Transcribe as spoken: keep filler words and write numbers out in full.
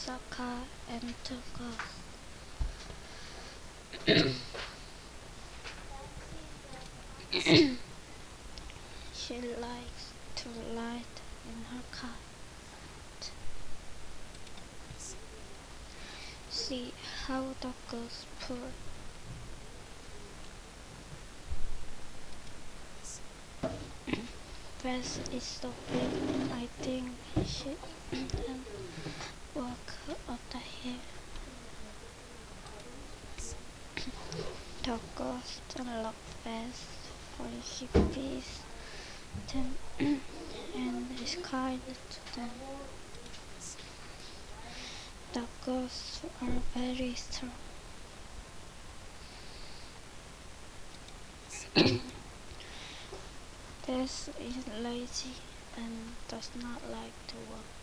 Saka and Tuka. She likes to lie in her cot. See how the goose purr. Bess is so big, I think she can walk up the hill. The ghost loves Bess when she feeds them and is kind to them. The ghosts are very strong. Bess is lazy and does not like to walk.